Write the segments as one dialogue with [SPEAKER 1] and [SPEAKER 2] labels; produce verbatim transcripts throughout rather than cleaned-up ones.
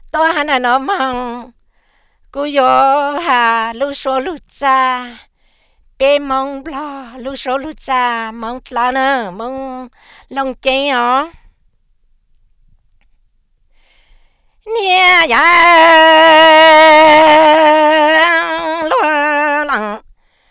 [SPEAKER 1] tôi hắn là nó mong cú yo hà lu số lu cha bé mong lo lu số lu cha mong la nè mong lòng chơi ó nia ya lo lặng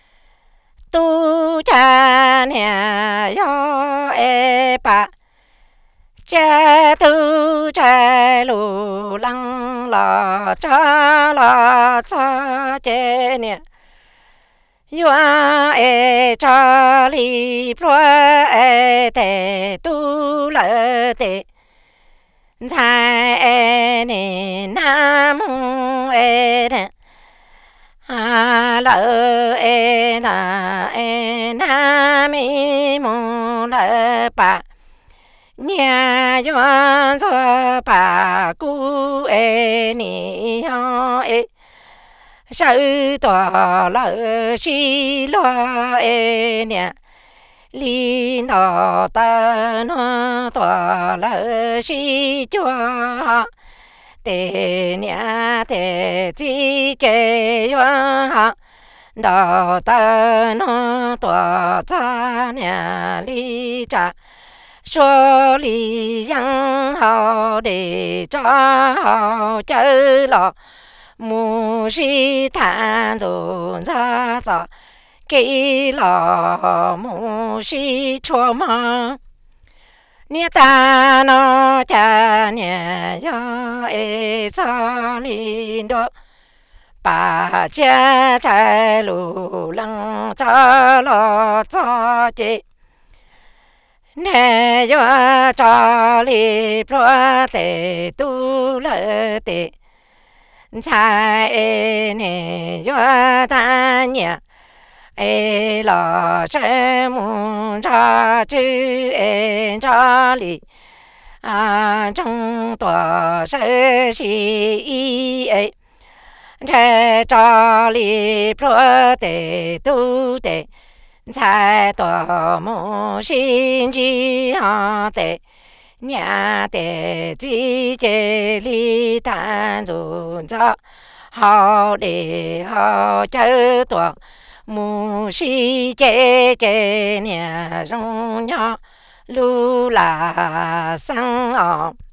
[SPEAKER 1] tu cha nia yo e pa cha tu cha lu lăng lo cha lo cha che nia yo e cha li pro e te tu la te在你南无诶的啊啦诶啦诶那咪木啦巴念愿做巴古诶你呀诶手多了西罗诶念。li nó ta nó tòa là si cho tề nhà tề chi kê yo đó ta nó tòa cha nhà li cha số li yang hao để cho hao chơi lo mu si than rồi ra ra cái lò mù xí chua mà nia ta nó cha nia yo e sa lin do bà cha cha lu lăng cha lo cha chị nè yo cha li pro te tu le te cha e nè yo ta nia ê lò xe mù cha chư ê cha li à trong tòa xe xì y ê cha cha li pro te tu te cha tòa mù xin chi ha te nhà te chi chê li tan dùn cha hao để hao chớ tòa mu si chế chế nhà rong nhỏ lu là sang ọ